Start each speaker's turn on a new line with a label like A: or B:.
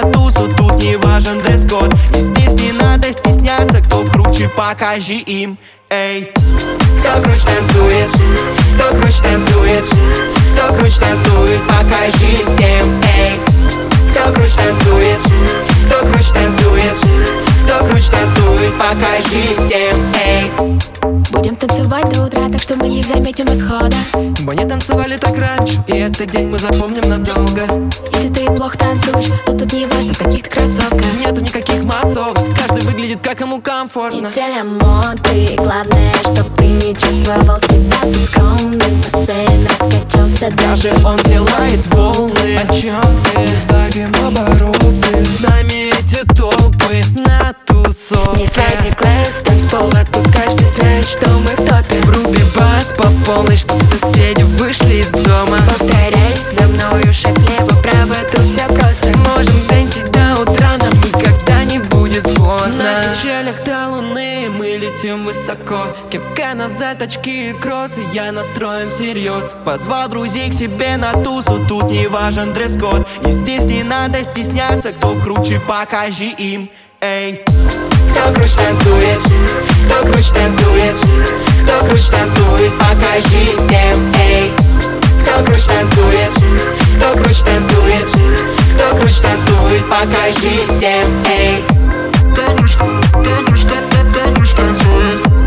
A: на тусу, тут не важен дресс-код. И здесь не надо стесняться, кто круче, покажи им. Эй, кто круче танцует, кто круче танцует, кто круче танцует, покажи им всем. Эй, кто круче танцует, кто круче танцует, кто круче танцует, покажи им всем. Эй.
B: Будем танцевать до утра, так что мы не заметим восхода.
C: Мы не танцевали так раньше, и этот день мы запомним надолго.
B: Если ты плохо танцуешь, то тут не важно, в каких ты кроссовках.
C: Нету никаких массовок, каждый выглядит как ему комфортно.
B: Не цель моды, главное, чтоб ты не чувствовал себя тут скромным. Бассейн раскачался,
A: Даже он делает волны.
C: О чем ты? Ставим обороты, с нами эти толпы на тусовке.
B: не свайте класс, танцпола, тут каждый знает, что мы в топе.
C: Вруби бас по полной, чтоб соседи вышли из дома.
B: Повторяйся за мною, шаг влево-право, тут все просто.
C: Можем танцить до утра, нам никогда не будет поздно. На качелях до луны мы летим высоко. Кепка назад, очки и кроссы, я настроен всерьез.
A: Позвал друзей к себе на тусу, тут не важен дресс-код. И здесь не надо стесняться, кто круче, покажи им. Эй, кто круче танцует, кто круче танцует, кто круче танцует, покажи им всем. Эй, кто круче танцует, кто круче танцует, кто круче танцует, покажи им всем. Эй, кто круче танцует.